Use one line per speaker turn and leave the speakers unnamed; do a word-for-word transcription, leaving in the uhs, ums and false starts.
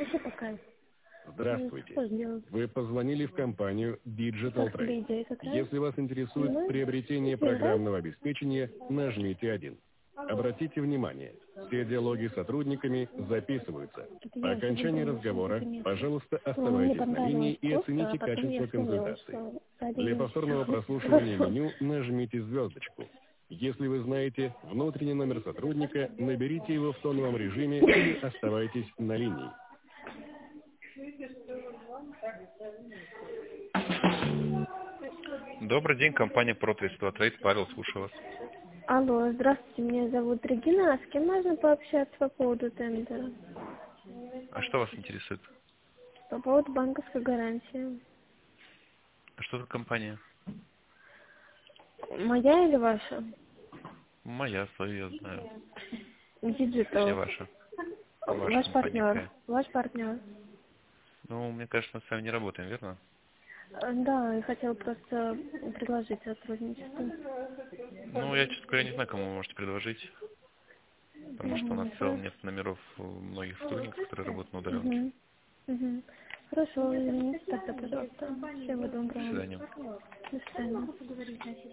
Еще пока.
Здравствуйте.
Что сделать?
Вы позвонили в компанию Digital
Как тебе
Trade.
идея как раз?
Если вас интересует
Ну,
приобретение
держать?
программного обеспечения, нажмите один. Обратите внимание, все диалоги с сотрудниками записываются.
Это
По
я уже
окончании
выбрала
разговора,
наконец-то.
пожалуйста,
Ну, мне
оставайтесь на линии
понравилось
и
просто, а
оцените
потом я
качество
вспомнила,
консультации.
что ради
Для
меня
повторного
сейчас
прослушивания
хорошо.
меню нажмите звездочку. Если вы знаете внутренний номер сотрудника, наберите его в тоновом режиме или оставайтесь на линии.
Добрый день, компания ProTrade Trade. Павел, слушаю вас.
Алло, здравствуйте, меня зовут Регина. А с кем можно пообщаться по поводу тендера?
А что вас интересует?
По поводу банковской гарантии.
А что за компания?
Моя или ваша?
Моя, свою я знаю. Точнее,
Digital.
ваша. Ваша
Ваш
компания
партнер.
какая?
Ваш партнер.
Ну, мне кажется, мы с вами не работаем, верно?
Э, Да, я хотела просто предложить сотрудничество.
Ну, я, честно говоря, не знаю, кому вы можете предложить. Потому что у нас в целом нет номеров у многих сотрудников, которые работают на удаленке.
Угу. Угу. Хорошо, извините тогда, пожалуйста. Всего
До
доброго.
свидания.
До свидания.